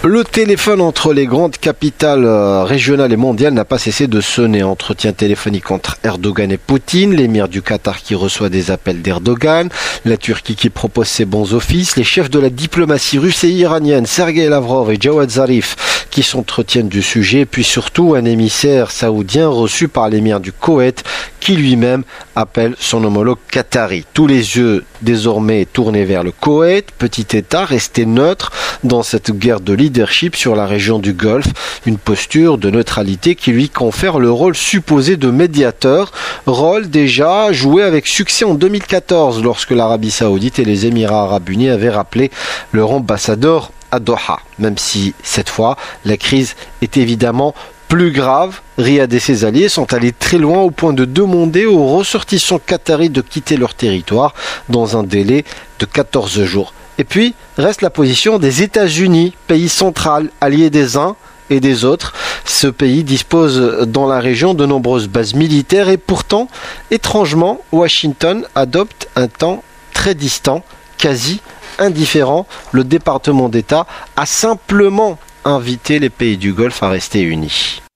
Le téléphone entre les grandes capitales régionales et mondiales n'a pas cessé de sonner. Entretien téléphonique entre Erdogan et Poutine, l'émir du Qatar qui reçoit des appels d'Erdogan, la Turquie qui propose ses bons offices, les chefs de la diplomatie russe et iranienne, Sergei Lavrov et Jawad Zarif, qui s'entretiennent du sujet, et puis surtout un émissaire saoudien reçu par l'émir du Koweït, qui lui-même appelle son homologue qatari. Tous les yeux désormais tournés vers le Koweït, petit État resté neutre dans cette guerre de leadership sur la région du Golfe, une posture de neutralité qui lui confère le rôle supposé de médiateur, rôle déjà joué avec succès en 2014 lorsque l'Arabie Saoudite et les Émirats Arabes Unis avaient rappelé leur ambassadeur à Doha, même si cette fois la crise est évidemment plus grave. Riyad et ses alliés sont allés très loin au point de demander aux ressortissants qataris de quitter leur territoire dans un délai de 14 jours. Et puis, reste la position des États-Unis, pays central, alliés des uns et des autres. Ce pays dispose dans la région de nombreuses bases militaires et pourtant, étrangement, Washington adopte un temps très distant, quasi indifférent. Le département d'État a simplement invité les pays du Golfe à rester unis.